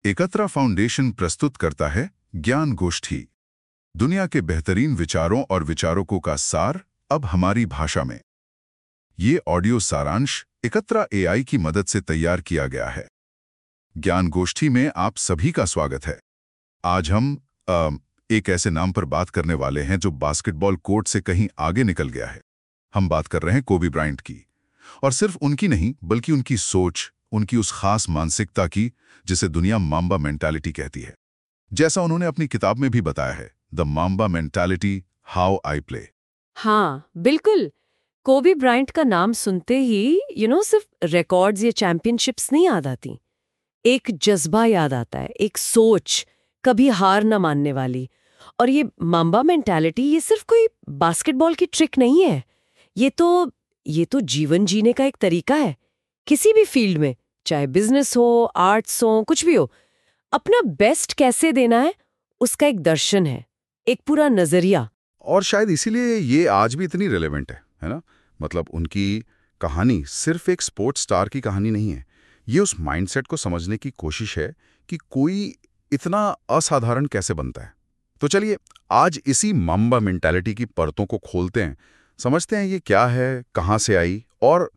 एकत्रा foundation प्रस्तुत करता है ज्ञान गोष्ठी, दुनिया के बेहतरीन विचारों और विचारकों का सार अब हमारी भाषा में। ये ऑडियो सारांश एकत्रा एआई की मदद से तैयार किया गया है। ज्ञान गोष्ठी में आप सभी का स्वागत है। आज हम एक ऐसे नाम पर बात करने वाले हैं जो बास्केटबॉल कोर्ट से कहीं आगे निकल गया है। हम बात कर रहे हैं कोबी ब्रायंट की, और सिर्फ उनकी नहीं बल्कि उनकी सोच, उनकी उस खास मानसिकता की जिसे दुनिया माम्बा मेंटालिटी कहती है। जैसा उन्होंने अपनी किताब में भी बताया है, the Mamba mentality, how I play. हाँ, बिल्कुल। कोबी ब्रायंट का नाम सुनते ही सिर्फ रिकॉर्ड्स या चैंपियनशिप्स नहीं याद आती। एक जज्बा याद आता है, एक सोच, कभी हार न मानने वाली। और ये माम्बा मेंटालिटी ये सिर्फ कोई बास्केटबॉल की ट्रिक नहीं है। ये तो जीवन जीने का एक तरीका है। किसी भी फील्ड में, चाहे बिजनेस हो, आर्ट्स हो, कुछ भी हो, अपना बेस्ट कैसे देना है उसका एक दर्शन है, एक पूरा नजरिया। और शायद इसीलिए ये आज भी इतनी रिलेवेंट है ना? मतलब उनकी कहानी सिर्फ एक स्पोर्ट्स स्टार की कहानी नहीं है। ये उस माइंडसेट को समझने की कोशिश है कि कोई इतना असाधारण कैसे बनता है। तो चलिए आज इसी माम्बा मेंटालिटी की परतों को खोलते हैं, समझते हैं ये क्या है, कहाँ से आई और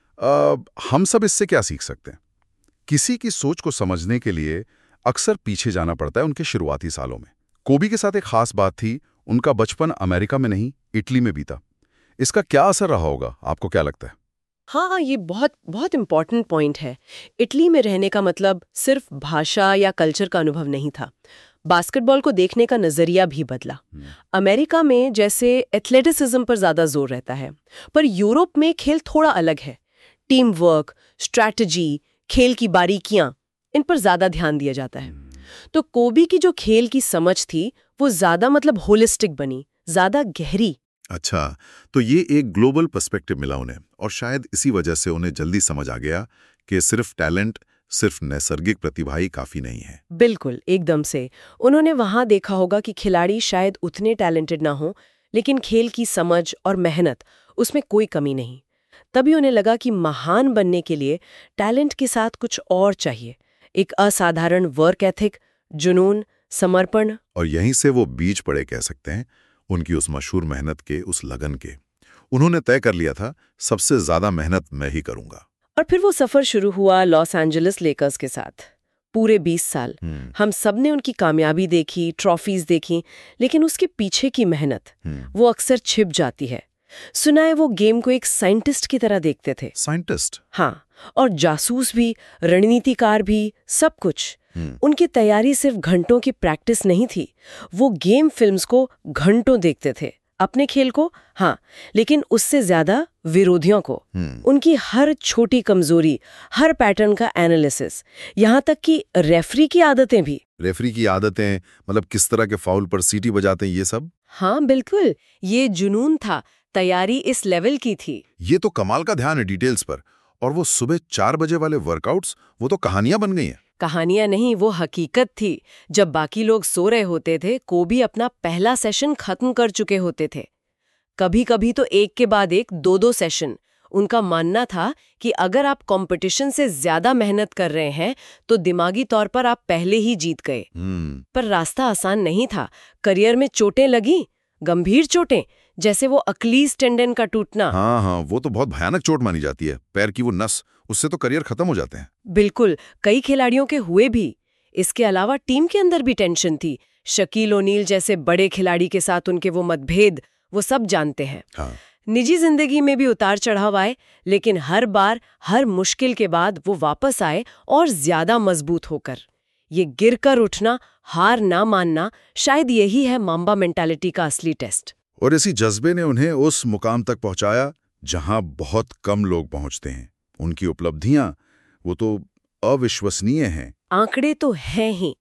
हम सब इससे क्या सीख सकते हैं। किसी की सोच को समझने के लिए अक्सर पीछे जाना पड़ता है उनके शुरुआती सालों में। कोबी के साथ एक खास बात थी, उनका बचपन अमेरिका में नहीं, इटली में बीता। इसका क्या असर रहा होगा, आपको क्या लगता है? हाँ, ये बहुत बहुत इम्पोर्टेंट पॉइंट है। इटली में रहने का मतलब सिर्फ भाषा या कल्चर का अनुभव नहीं था। बास्केटबॉल को देखने का नजरिया भी बदला। अमेरिका में जैसे एथलेटिसिज्म पर ज्यादा जोर रहता है, पर यूरोप में खेल थोड़ा अलग है। टीम वर्क, स्ट्रैटेजी, खेल की बारीकियां, इन पर ज्यादा ध्यान दिया जाता है। तो कोबी की जो खेल की समझ थी वो ज्यादा होलिस्टिक बनी, ज्यादा गहरी। अच्छा, तो ये एक ग्लोबल पर्सपेक्टिव मिला उन्हें, और शायद इसी वजह से उन्हें जल्दी समझ आ गया कि सिर्फ टैलेंट, सिर्फ नैसर्गिक प्रतिभा ही काफी नहीं है। बिल्कुल, एकदम से। उन्होंने वहां देखा होगा कि खिलाड़ी शायद उतने टैलेंटेड ना हो, लेकिन खेल की समझ और मेहनत, उसमें कोई कमी नहीं। तभी उन्हें लगा कि महान बनने के लिए टैलेंट के साथ कुछ और चाहिए, एक असाधारण वर्क एथिक, जुनून, समर्पण। और यहीं से वो बीज पड़े, कह सकते हैं, उनकी उस मशहूर मेहनत के, उस लगन के। उन्होंने तय कर लिया था, सबसे ज्यादा मेहनत मैं ही करूंगा। और फिर वो सफर शुरू हुआ लॉस एंजलिस लेकर्स के साथ। पूरे 20 साल हम सब ने उनकी कामयाबी देखी, ट्रॉफीज देखी, लेकिन उसके पीछे की मेहनत वो अक्सर छिप जाती है। सुना है वो गेम को एक साइंटिस्ट की तरह देखते थे। साइंटिस्ट? हाँ, और जासूस भी, रणनीतिकार भी, सब कुछ। उनकी तैयारी सिर्फ घंटों की प्रैक्टिस नहीं थी। वो गेम फिल्म्स को घंटों देखते थे, अपने खेल को हाँ, लेकिन उससे ज्यादा विरोधियों को। उनकी हर छोटी कमजोरी, हर पैटर्न का एनालिसिस, यहाँ तक कि रेफरी की आदतें भी। रेफरी की आदतें मतलब किस तरह के फाउल पर सीटी बजाते हैं, ये सब? हाँ बिल्कुल, ये जुनून था, तैयारी इस लेवल की थी। ये तो कमाल का ध्यान है डिटेल्स पर। और वो सुबह 4 बजे वाले वर्कआउट्स, वो तो कहानियां बन गई हैं। कहानियां नहीं, वो हकीकत थी। जब बाकी लोग सो रहे होते थे, कोबी अपना पहला सेशन खत्म कर चुके होते थे। कभी कभी तो एक के बाद एक 2-2 सेशन। उनका मानना था कि अगर आप कंपटीशन से ज्यादा मेहनत कर रहे हैं तो दिमागी तौर पर आप पहले ही जीत गए। पर रास्ता आसान नहीं था। करियर में चोटें लगी, गंभीर चोटें, जैसे वो अक्लीज टेंडन का टूटना। हाँ, वो तो बहुत भयानक चोट मानी जाती है। पैर की वो नस, उससे तो करियर खत्म हो जाते हैं। बिल्कुल, कई खिलाड़ियों के हुए भी। इसके अलावा टीम के अंदर भी टेंशन थी। शकील ओनील जैसे बड़े खिलाड़ी के साथ उनके वो मतभेद, वो सब जानते हैं। हाँ। निजी जिंदगी में भी उतार चढ़ाव आए, लेकिन हर बार, हर मुश्किल के बाद वो वापस आए और ज्यादा मजबूत होकर। ये गिरकर उठना, हार ना मानना, शायद यही है माम्बा मेंटालिटी का असली टेस्ट। और इसी जज्बे ने उन्हें उस मुकाम तक पहुंचाया जहां बहुत कम लोग पहुंचते हैं। उनकी उपलब्धियां, वो तो अविश्वसनीय हैं। आंकड़े तो हैं ही।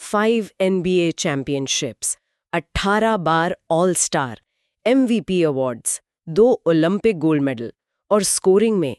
5 NBA चैंपियनशिप्स, 18 बार all star, MVP awards, 2 Olympic gold medal, और स्कोरिंग में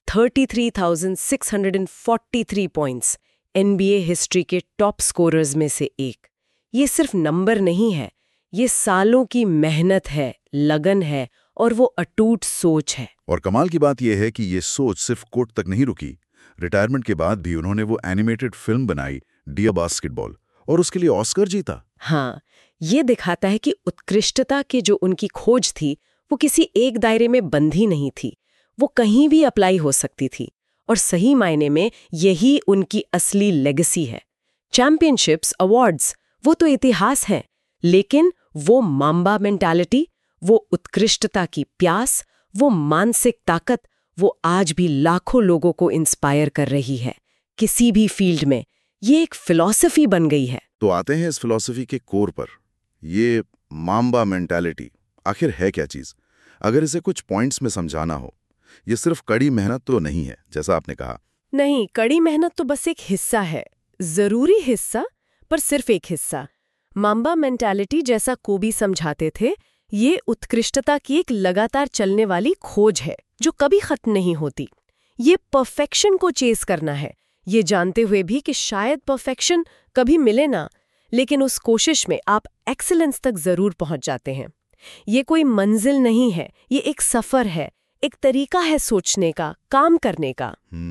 33,643 पॉइंट्स, NBA हिस्ट्री के टॉप स्कोरर्स में से एक। ये सिर्फ नंबर नहीं है, ये सालों की मेहनत है, लगन है, और वो अटूट सोच है। और कमाल की बात यह है कि ये सोच सिर्फ कोर्ट तक नहीं रुकी। रिटायरमेंट के बाद भी उन्होंने वो एनिमेटेड फिल्म बनाई, डियर बास्केटबॉल, और उसके लिए ऑस्कर जीता। हाँ, ये दिखाता है कि उत्कृष्टता की जो उनकी खोज थी वो किसी एक दायरे में बंधी नहीं थी, वो कहीं भी अप्लाई हो सकती थी। और सही मायने में यही उनकी असली लेगेसी है। चैंपियनशिप्स, अवार्ड्स, वो तो इतिहास है, लेकिन वो माम्बा मेंटालिटी, वो उत्कृष्टता की प्यास, वो मानसिक ताकत, वो आज भी लाखों लोगों को इंस्पायर कर रही है किसी भी फील्ड में। ये एक फिलॉसफी बन गई है। तो आते हैं इस फिलॉसफी के कोर पर। ये माम्बा मेंटालिटी आखिर है क्या चीज? अगर इसे कुछ पॉइंट्स में समझाना हो, ये सिर्फ कड़ी मेहनत तो नहीं है जैसा आपने कहा। नहीं, कड़ी मेहनत तो बस एक हिस्सा है, जरूरी हिस्सा, पर सिर्फ एक हिस्सा। माम्बा मेंटालिटी, जैसा कोबी समझाते थे, ये उत्कृष्टता की एक लगातार चलने वाली खोज है जो कभी खत्म नहीं होती। ये परफेक्शन को चेस करना है, ये जानते हुए भी कि शायद परफेक्शन कभी मिले ना, लेकिन उस कोशिश में आप एक्सीलेंस तक जरूर पहुंच जाते हैं। ये कोई मंजिल नहीं है, ये एक सफर है, एक तरीका है सोचने का, काम करने का।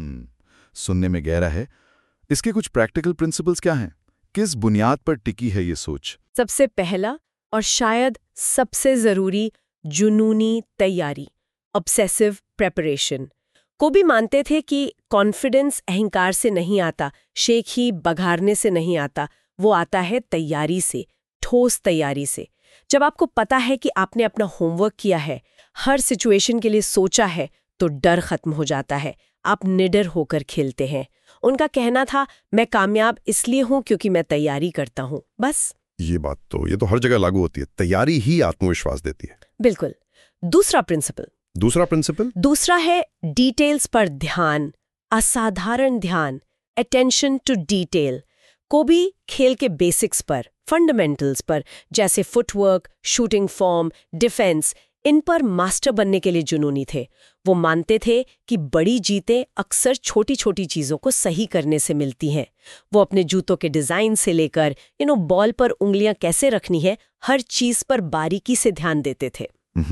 सुनने में गहरा है। इसके कुछ प्रैक्टिकल प्रिंसिपल्स क्या हैं? किस बुनियाद पर टिकी है ये सोच? सबसे पहला और शायद सबसे जरूरी, जुनूनी तैयारी, ऑब्सेसिव प्रेपरेशन। कोबी मानते थे कि कॉन्फिडेंस अहंकार से नहीं आता, शेख ही बघारने से नहीं आता, वो आता है तैयारी से, ठोस तैयारी से। जब आपको पता है कि आपने अपना होमवर्क किया है, हर सिचुएशन के लिए सोचा है, तो डर खत्म हो जाता है, आप निडर होकर खेलते हैं। उनका कहना था, मैं कामयाब इसलिए हूं क्योंकि मैं तैयारी करता हूं, बस। ये तो हर जगह लागू होती है। तैयारी ही आत्मविश्वास देती है। बिल्कुल। दूसरा प्रिंसिपल दूसरा है डिटेल्स पर ध्यान, असाधारण ध्यान, अटेंशन टू डिटेल। कोबी खेल के बेसिक्स पर, फंडामेंटल्स पर, जैसे फुटवर्क, शूटिंग फॉर्म, डिफेंस, इन पर मास्टर बनने के लिए जुनूनी थे। वो मानते थे कि बड़ी जीतें अक्सर छोटी छोटी चीज़ों को सही करने से मिलती हैं। वो अपने जूतों के डिज़ाइन से लेकर बॉल पर उंगलियां कैसे रखनी है, हर चीज़ पर बारीकी से ध्यान देते थे।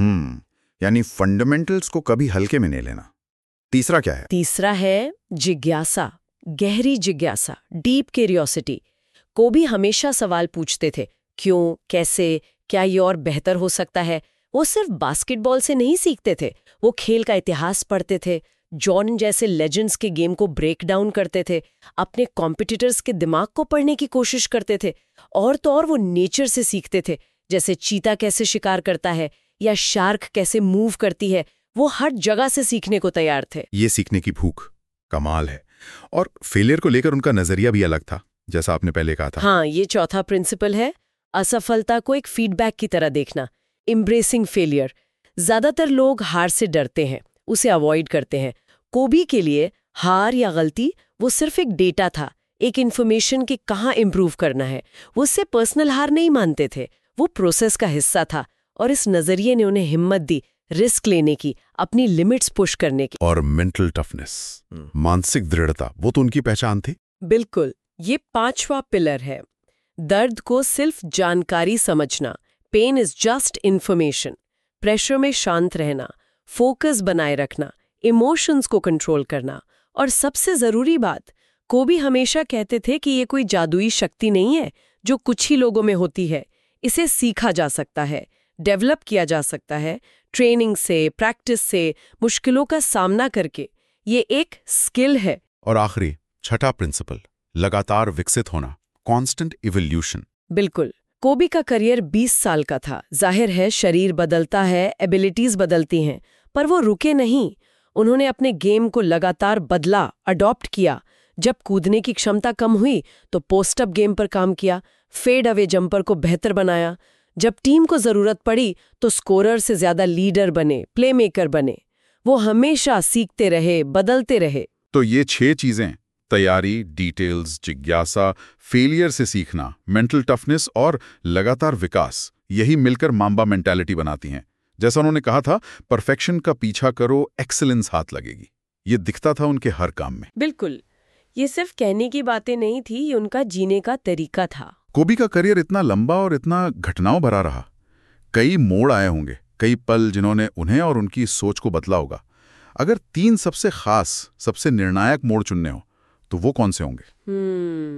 यानी फंडामेंटल्स को कभी हल्के में नहीं लेना। तीसरा क्या है? तीसरा है जिज्ञासा, गहरी जिज्ञासा, डीप क्यूरियोसिटी। कोबी हमेशा सवाल पूछते थे, क्यों, कैसे, क्या ये और बेहतर हो सकता है। वो सिर्फ बास्केटबॉल से नहीं सीखते थे, वो खेल का इतिहास पढ़ते थे, जॉर्डन जैसे लेजेंड्स के गेम को ब्रेक डाउन करते थे, अपने कॉम्पिटिटर्स के दिमाग को पढ़ने की कोशिश करते थे। और तो और वो नेचर से सीखते थे, जैसे चीता कैसे शिकार करता है या शार्क कैसे मूव करती है। वो हर जगह से सीखने को तैयार थे। ये सीखने की भूख कमाल है। और फेलियर को लेकर उनका नजरिया भी अलग था, जैसा आपने पहले कहा था। हाँ, ये चौथा प्रिंसिपल है, असफलता को एक फीडबैक की तरह देखना, एम्ब्रेसिंग फेलियर। ज्यादातर लोग हार से डरते हैं, उसे अवॉइड करते हैं। कोबी के लिए हार या गलती वो सिर्फ एक डेटा था, एक इन्फॉर्मेशन कि कहाँ इम्प्रूव करना है। वो उससे पर्सनल हार नहीं मानते थे, वो प्रोसेस का हिस्सा था। और इस नजरिए ने उन्हें हिम्मत दी रिस्क लेने की, अपनी लिमिट्स पुश करने की। और मेंटल टफनेस, मानसिक दृढ़ता, वो तो उनकी पहचान थी। बिल्कुल। ये पांचवा पिलर है, दर्द को सिर्फ जानकारी समझना, pain is just information. Pressure में शांत रहना, फोकस बनाए रखना, इमोशंस को कंट्रोल करना। और सबसे जरूरी बात, कोबी हमेशा कहते थे कि ये कोई जादुई शक्ति नहीं है जो कुछ ही लोगों में होती है। इसे सीखा जा सकता है, डेवलप किया जा सकता है, ट्रेनिंग से, प्रैक्टिस से, मुश्किलों का सामना करके। ये एक स्किल है। और आखिरी छठा प्रिंसिपल, लगातार विकसित होना, कांस्टेंट इवोल्यूशन। बिल्कुल। कोबी का करियर 20 साल का था। जाहिर है शरीर बदलता है, एबिलिटीज बदलती हैं, पर वो रुके नहीं। उन्होंने अपने गेम को लगातार बदला, अडॉप्ट किया। जब कूदने की क्षमता कम हुई तो पोस्ट अप गेम पर काम किया, फेड अवे जंपर को बेहतर बनाया। जब टीम को जरूरत पड़ी तो स्कोरर से ज्यादा लीडर बने, प्लेमेकर बने। वो हमेशा सीखते रहे, बदलते रहे। तो ये 6 चीजें, तैयारी, डिटेल्स, जिज्ञासा, फेलियर से सीखना, मेंटल टफनेस और लगातार विकास, यही मिलकर माम्बा मेंटालिटी बनाती हैं। जैसा उन्होंने कहा था, परफेक्शन का पीछा करो, एक्सीलेंस हाथ लगेगी। ये दिखता था उनके हर काम में। बिल्कुल। ये सिर्फ कहने की बातें नहीं थी, ये उनका जीने का तरीका था। कोबी का करियर इतना लंबा और इतना घटनाओं भरा रहा। कई मोड़ आए होंगे, कई पल जिन्होंने उन्हें और उनकी सोच को बदला होगा। अगर 3 सबसे खास, सबसे निर्णायक मोड़ चुनने हो तो वो कौन से होंगे?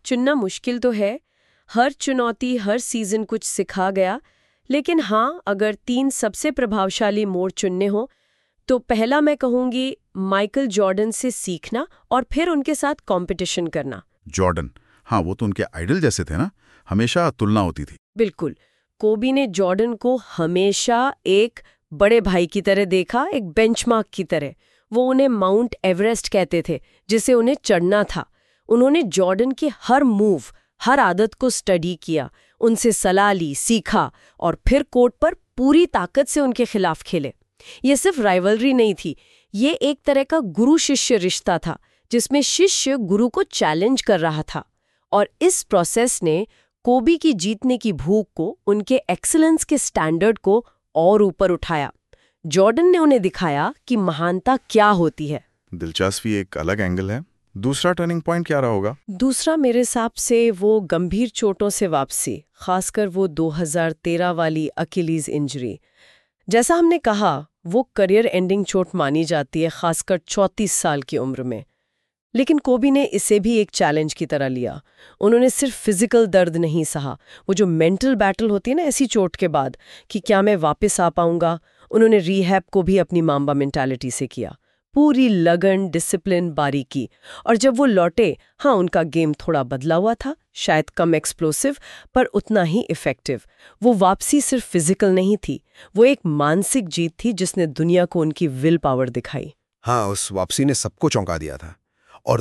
चुनना मुश्किल तो है, हर चुनौती हर सीजन कुछ सिखा गया, लेकिन हाँ, अगर 3 सबसे प्रभावशाली मोड़ चुनने हो तो पहला मैं कहूंगी माइकल जॉर्डन से सीखना और फिर उनके साथ कंपटीशन करना। जॉर्डन, हाँ वो तो उनके आइडल जैसे थे ना, हमेशा तुलना होती थी। बिल्कुल, कोबी ने जॉर्डन को हमेशा एक बड़े भाई की तरह देखा, एक बेंचमार्क की तरह। वो उन्हें माउंट एवरेस्ट कहते थे जिसे उन्हें चढ़ना था। उन्होंने जॉर्डन के हर मूव, हर आदत को स्टडी किया, उनसे सलाह ली, सीखा और फिर कोर्ट पर पूरी ताकत से उनके खिलाफ खेले। ये सिर्फ राइवलरी नहीं थी, ये एक तरह का गुरु शिष्य रिश्ता था जिसमें शिष्य गुरु को चैलेंज कर रहा था। और इस प्रोसेस ने कोबी की जीतने की भूख को, उनके एक्सीलेंस के स्टैंडर्ड को और ऊपर उठाया। जॉर्डन ने उन्हें दिखाया कि महानता क्या होती है। दिलचस्पी एक अलग एंगल है। दूसरा टर्निंग पॉइंट क्या रहा होगा? दूसरा मेरे हिसाब से वो गंभीर चोटों से वापसी, खासकर वो 2013 वाली अकिलीज इंजरी। जैसा हमने कहा, वो करियर एंडिंग चोट मानी जाती है, खासकर 34 साल की उम्र में। लेकिन कोबी ने इसे भी एक चैलेंज की तरह लिया। उन्होंने सिर्फ फिजिकल दर्द नहीं सहा, वो जो मेंटल बैटल होती है ना ऐसी चोट के बाद कि क्या मैं वापस आ पाऊंगा, उन्होंने रीहैब को भी अपनी मांबा मेंटालिटी से किया। पूरी लगन, डिसिप्लिन, बारीकी। और जब वो लौटे, हाँ उनका गेम थोड़ा बदला हुआ था, शायद कम एक्सप्लोसिव पर उतना ही इफेक्टिव। वो वापसी सिर्फ फिजिकल नहीं थी, वो एक मानसिक जीत थी जिसने दुनिया को उनकी विल पावर दिखाई। हाँ, उस वापसी ने सबको चौंका दिया था। और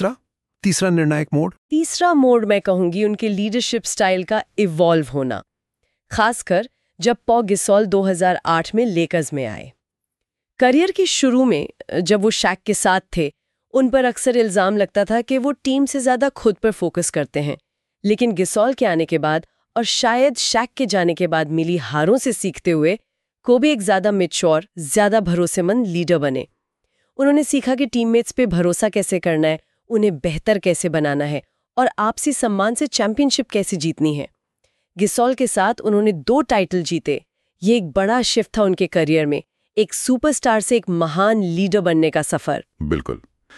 तीसरा निर्णायक मोड़? तीसरा मोड़ मैं कहूंगी उनके लीडरशिप स्टाइल का इवॉल्व होना, खासकर जब पॉ गिसॉल 2008 में लेकर्स में आए। करियर की शुरू में जब वो शैक के साथ थे, उन पर अक्सर इल्जाम लगता था कि वो टीम से ज्यादा खुद पर फोकस करते हैं। लेकिन गिसॉल के आने के बाद और शायद शैक के जाने के बाद मिली हारों से सीखते हुए कोबी एक ज्यादा मैच्योर, ज्यादा भरोसेमंद लीडर बने। उन्होंने सीखा कि टीममेट्स पे भरोसा कैसे करना है, उन्हें बेहतर कैसे बनाना है और आपसी सम्मान से चैंपियनशिप कैसे जीतनी है। गिसॉल के साथ उन्होंने 2 टाइटल जीते। ये एक बड़ा शिफ्ट था उनके करियर में, एक सुपरस्टार से एक महान लीडर बनने का सफर। बिल्कुल।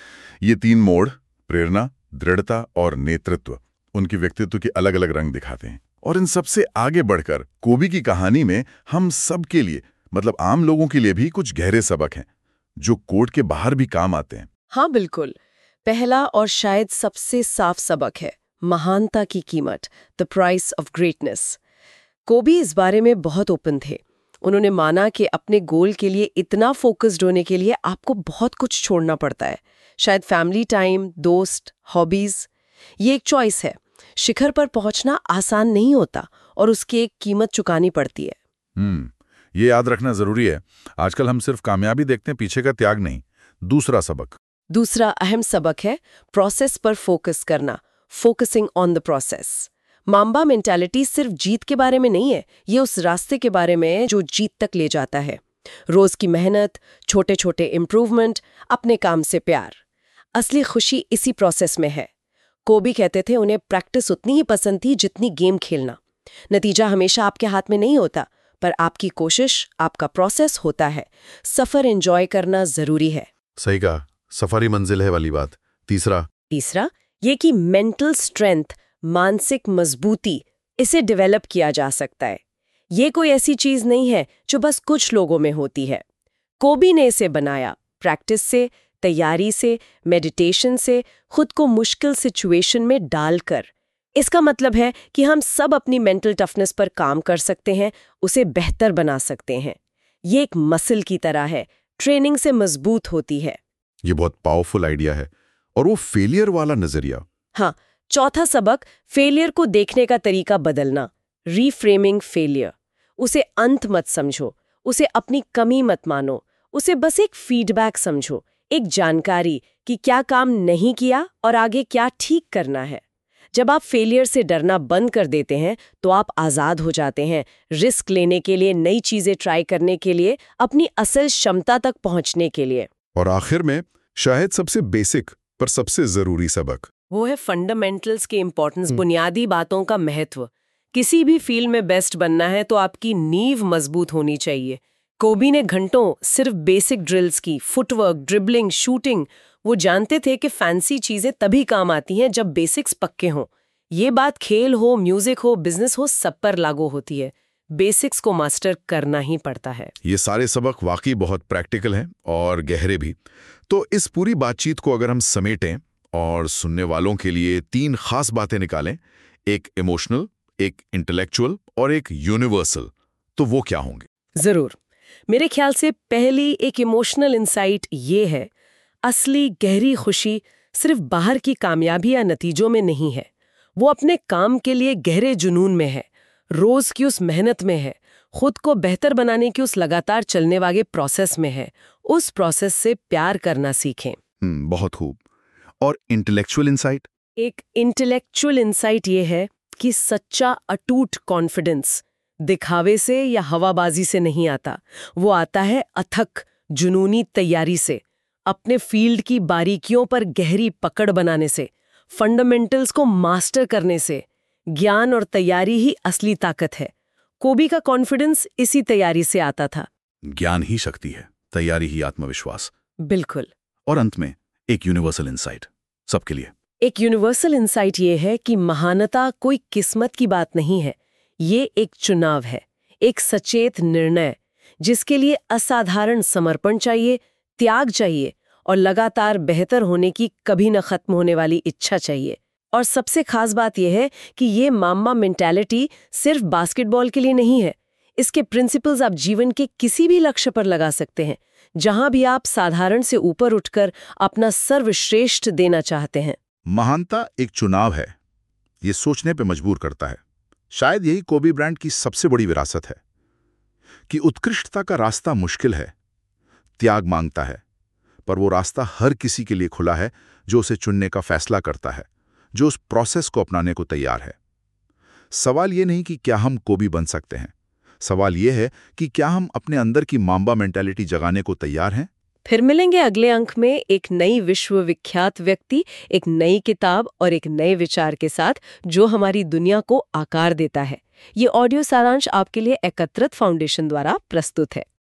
ये 3 मोड़, प्रेरणा, दृढ़ता और नेतृत्व, उनकी व्यक्तित्व के अलग अलग रंग दिखाते हैं। और इन सबसे आगे बढ़कर कोबी की कहानी में हम सब के लिए, मतलब आम लोगों के लिए भी कुछ गहरे सबक हैं जो कोर्ट के बाहर भी काम आते हैं। हाँ बिल्कुल। पहला और शायद सबसे साफ सबक है महानता की कीमत, द प्राइस ऑफ ग्रेटनेस। कोबी इस बारे में बहुत ओपन थे। उन्होंने माना कि अपने गोल के लिए इतना फोकस्ड होने के लिए आपको बहुत कुछ छोड़ना पड़ता है, शायद फैमिली टाइम, दोस्त, हॉबीज। ये एक चॉइस है। शिखर पर पहुंचना आसान नहीं होता और उसकी एक कीमत चुकानी पड़ती है। ये याद रखना जरूरी है। आजकल हम सिर्फ कामयाबी देखते हैं, पीछे का त्याग नहीं। दूसरा अहम सबक है प्रोसेस पर फोकस करना, focusing on the process. Mamba mentality सिर्फ जीत के बारे में नहीं है, ये उस रास्ते के बारे में है जो जीत तक ले जाता है। रोज की मेहनत, छोटे छोटे इम्प्रूवमेंट, अपने काम से प्यार। असली खुशी इसी प्रोसेस में है। कोबी कहते थे उन्हें प्रैक्टिस उतनी ही पसंद थी जितनी गेम खेलना। नतीजा हमेशा आपके हाथ में नहीं होता, पर आपकी कोशिश, आपका प्रोसेस होता है। सफर एंजॉय करना जरूरी है। सही कहा, सफारी मंजिल है वाली बात। तीसरा ये कि मेंटल स्ट्रेंथ, मानसिक मजबूती, इसे डेवलप किया जा सकता है। ये कोई ऐसी चीज नहीं है जो बस कुछ लोगों में होती है। कोबी ने इसे बनाया प्रैक्टिस से, तैयारी से, मेडिटेशन से, खुद को मुश्किल सिचुएशन में डालकर। इसका मतलब है कि हम सब अपनी मेंटल टफनेस पर काम कर सकते हैं, उसे बेहतर बना सकते हैं। ये एक मसल की तरह है, ट्रेनिंग से मजबूत होती है। ये बहुत पावरफुल आइडिया है। और वो फेलियर वाला नजरिया। हाँ, चौथा सबक, फेलियर को देखने का तरीका बदलना, रीफ्रेमिंग फेलियर। उसे अंत मत समझो, उसे अपनी कमी मत मानो, उसे बस एक फीडबैक समझो, एक जानकारी कि क्या काम नहीं किया और आगे क्या ठीक करना है। जब आप फेलियर से डरना बंद कर देते हैं तो आप आज़ाद हो जाते हैं, रिस्क लेने के लिए, नई चीज़ें ट्राई करने के लिए, अपनी असल क्षमता तक पहुंचने के लिए। और आखिर में शायद सबसे बेसिक पर सबसे जरूरी सबक, वो है फंडामेंटल्स की इंपॉर्टेंस, बुनियादी बातों का महत्व। किसी भी फील्ड में बेस्ट बनना है तो आपकी नींव मजबूत होनी चाहिए। कोबी ने घंटों सिर्फ बेसिक ड्रिल्स की, फुटवर्क, ड्रिबलिंग, शूटिंग। वो जानते थे कि फैंसी चीजें तभी काम आती हैं जब बेसिक्स पक्के हों। ये बात खेल हो, म्यूजिक हो, बिजनेस हो, सब पर लागू होती है। बेसिक्स को मास्टर करना ही पड़ता है। ये सारे सबक वाकई बहुत प्रैक्टिकल हैं और गहरे भी। तो इस पूरी बातचीत को अगर हम समेटें और सुनने वालों के लिए 3 खास बातें निकालें, एक इमोशनल, एक इंटेलेक्चुअल और एक यूनिवर्सल, तो वो क्या होंगे? जरूर। मेरे ख्याल से पहली एक इमोशनल इंसाइट ये है, असली गहरी खुशी सिर्फ बाहर की कामयाबी या नतीजों में नहीं है। वो अपने काम के लिए गहरे जुनून में है, रोज की उस मेहनत में है, खुद को बेहतर बनाने की उस लगातार चलने वाले प्रोसेस में है। उस प्रोसेस से प्यार करना सीखें। बहुत खूब। और इंटेलेक्चुअल इंसाइट? एक इंटेलेक्चुअल इंसाइट ये है कि सच्चा अटूट कॉन्फिडेंस दिखावे से या हवाबाजी से नहीं आता। वो आता है अथक जुनूनी तैयारी से, अपने फील्ड की बारीकियों पर गहरी पकड़ बनाने से, फंडामेंटल्स को मास्टर करने से। ज्ञान और तैयारी ही असली ताकत है। कोबी का कॉन्फिडेंस इसी तैयारी से आता था। ज्ञान ही शक्ति है, तैयारी ही आत्मविश्वास। बिल्कुल। और अंत में एक यूनिवर्सल इंसाइट सबके लिए। एक यूनिवर्सल इंसाइट ये है कि महानता कोई किस्मत की बात नहीं है। ये एक चुनाव है, एक सचेत निर्णय, जिसके लिए असाधारण समर्पण चाहिए, त्याग चाहिए और लगातार बेहतर होने की कभी न खत्म होने वाली इच्छा चाहिए। और सबसे खास बात यह है कि ये माम्बा मेंटालिटी सिर्फ बास्केटबॉल के लिए नहीं है। इसके प्रिंसिपल्स आप जीवन के किसी भी लक्ष्य पर लगा सकते हैं, जहां भी आप साधारण से ऊपर उठकर अपना सर्वश्रेष्ठ देना चाहते हैं। महानता एक चुनाव है, ये सोचने पे मजबूर करता है। शायद यही कोबी ब्रायंट की सबसे बड़ी विरासत है कि उत्कृष्टता का रास्ता मुश्किल है, त्याग मांगता है, पर वो रास्ता हर किसी के लिए खुला है जो उसे चुनने का फैसला करता है, जो उस प्रोसेस को अपनाने को तैयार है। सवाल ये नहीं कि क्या हम कोबी बन सकते हैं, सवाल ये है कि क्या हम अपने अंदर की माम्बा मेंटालिटी जगाने को तैयार हैं। फिर मिलेंगे अगले अंक में एक नई विश्वविख्यात व्यक्ति, एक नई किताब और एक नए विचार के साथ जो हमारी दुनिया को आकार देता है। ये ऑडियो सारांश आपके लिए एकत्रित फाउंडेशन द्वारा प्रस्तुत है।